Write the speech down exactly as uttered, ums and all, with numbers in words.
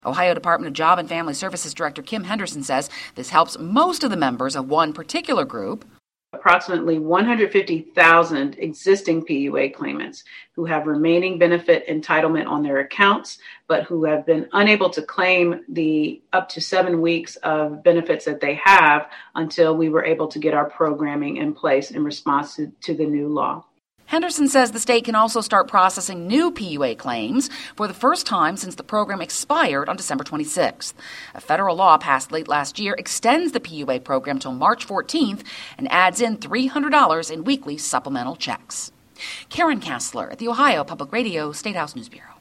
Ohio Department of Job and Family Services Director Kim Henderson says this helps most of the members of one particular group. Approximately one hundred fifty thousand existing P U A claimants who have remaining benefit entitlement on their accounts, but who have been unable to claim the up to seven weeks of benefits that they have until we were able to get our programming in place in response to, to the new law. Henderson says the state can also start processing new P U A claims for the first time since the program expired on December twenty-sixth. A federal law passed late last year extends the P U A program till March fourteenth and adds in three hundred dollars in weekly supplemental checks. Karen Kassler at the Ohio Public Radio State House News Bureau.